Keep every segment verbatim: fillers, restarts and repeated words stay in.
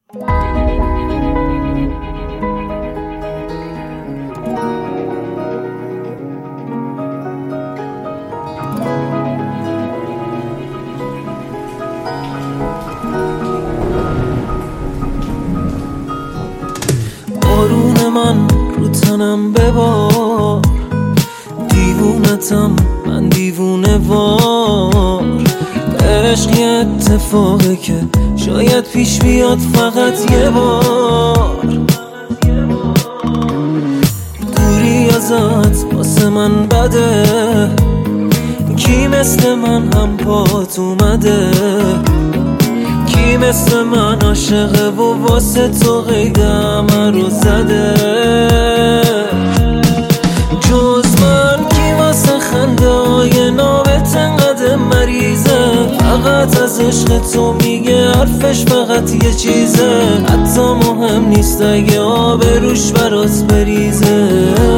بارون من رو تنم ببار، دیوونتم من دیوونه وار. عشق یه اتفاقه که شاید پیش بیاد فقط یه بار. دوری ازت واسه من بده، کی مثل من هم پات اومده؟ کی مثل من عاشقه و واسه تو قید همه رو زده؟ جز من کی واسه خنده های نابت انقدر مریضه؟ فقط از عشق تو میگه حرفش فقط یه چیزه، حتی مهم نیست اگه آب روش برات بریزه.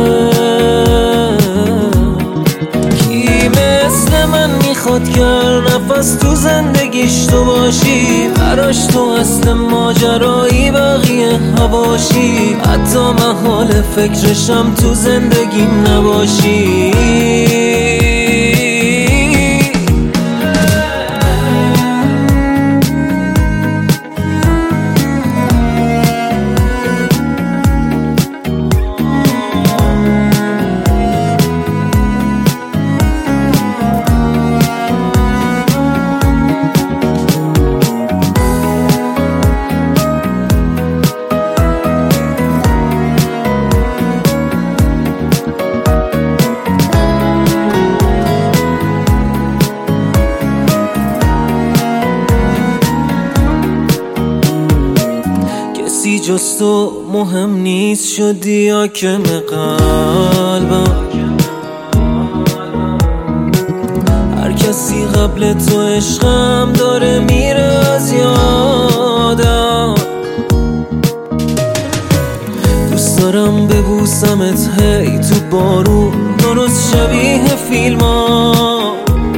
کی مثل من میخواد که هر نفس تو زندگیش تو باشی، براش تو اصل ماجرایی بقیه هواشی، حتی محال فکرشم تو زندگیم نباشی. کسی جز تو مهم نیست، شدی حاکم قلبم. هر کسی قبل تو عشقم داره میره از یادم. دوست دارم ببوسمت هی تو بارون، درست شبیه فیلم ها.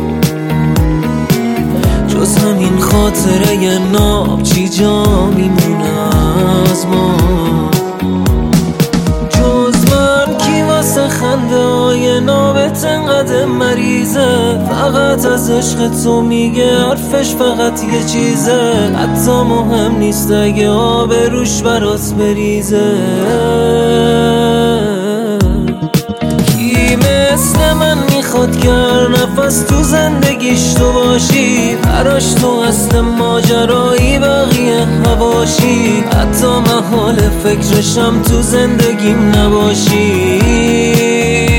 جز همین خاطره ی ناب چی جا میمونه از ما؟ جز من کی واسه خنده های نابت انقدر مریضه؟ فقط از عشق تو میگه حرفش فقط یه چیزه، حتی مهم نیست اگه آب روش برات بریزه. کی مثل من میخواد که هر نفس تو زندگیش تو باشی، براش تو اصل ماجرایی بقیه هواشی، حتی محال فکرشم تو زندگیم نباشی.